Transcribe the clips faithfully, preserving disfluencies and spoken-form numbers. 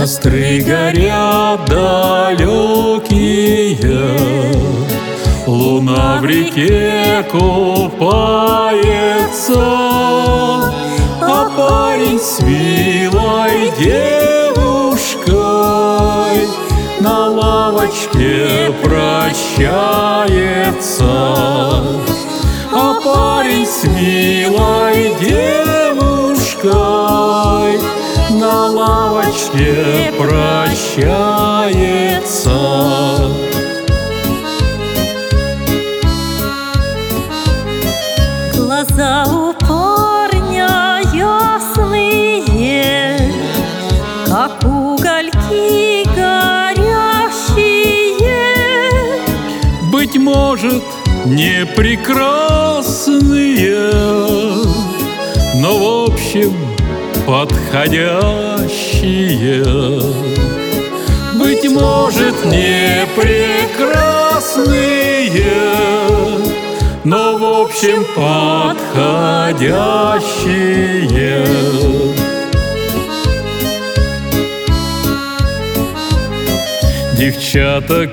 Костры горят далекие, луна в реке купается, а парень с милой девушкой на лавочке прощается. А парень с милой девушкой на лавочке прощается. Глаза у парня ясные, как угольки горящие. Быть может, не прекрасные, но в общем подходящие. Быть может, не прекрасные, но в общем подходящие. Девчата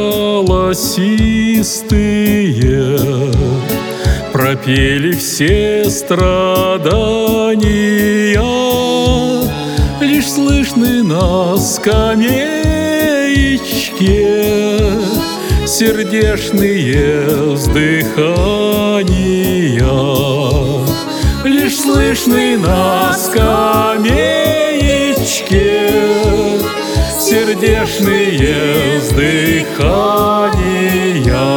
голосистые пропели все страдания, лишь слышны на скамеечке сердечные вздыхания. Лишь слышны на скамеечке сердечные вздыхания.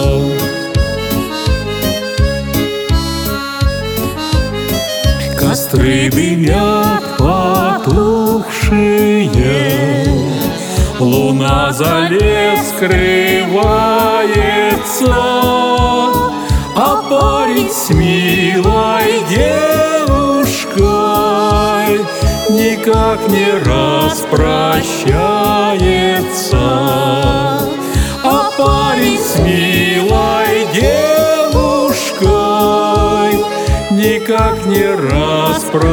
Костры дымят потухшие, луна за лес скрывается, а парень с милой девушкой никак не распрощается. А парень с милой девушкой никак не распрощается.